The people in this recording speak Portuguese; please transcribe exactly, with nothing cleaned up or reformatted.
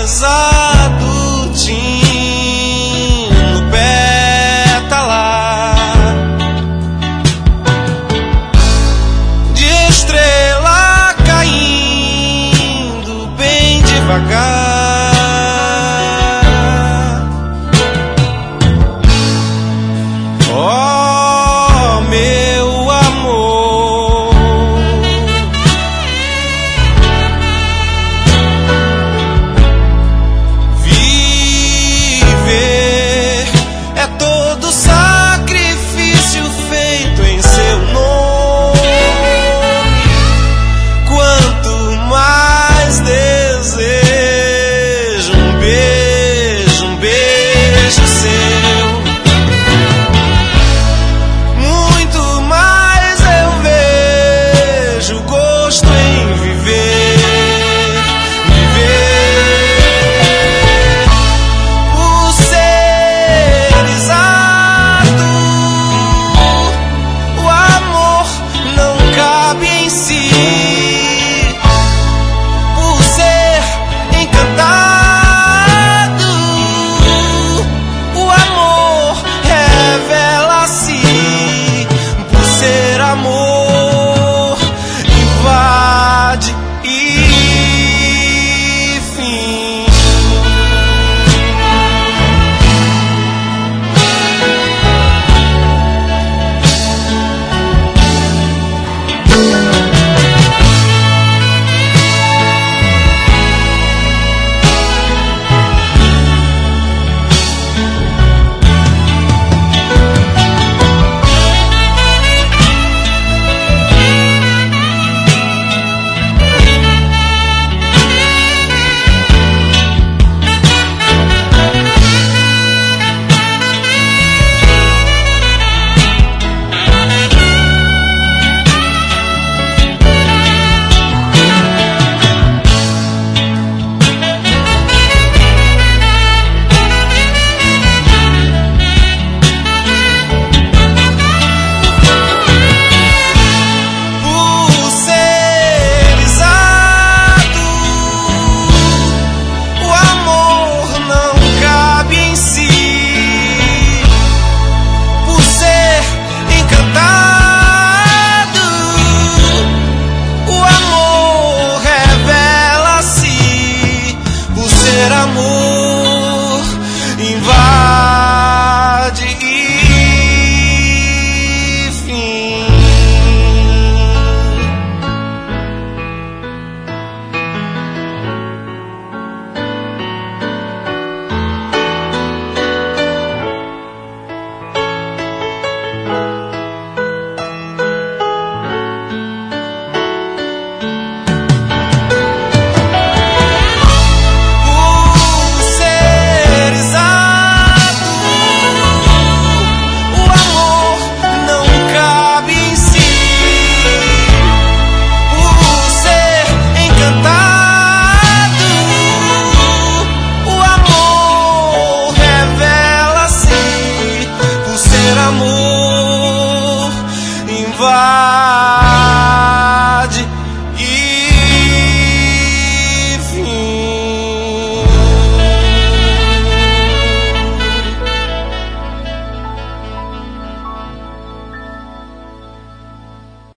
pesado tinho pétala de estrela caindo bem devagar. Oh, meu amor, viver é todo sacrifício feito em seu nome. Quanto mais desejo um beijo, um beijo seu, muito mais eu vejo gosto em viver, viver. Por ser exato, o amor não cabe em si. Por ser encantado, o amor revela-se. Por ser amor, invade e fim. Por ser exato, o amor não cabe em si. Por ser encantado, o amor revela-se. Por ser amor, invade e fim. Por ser exato, o amor não cabe em si. Por ser encantado, o amor revela-se. Por ser amor,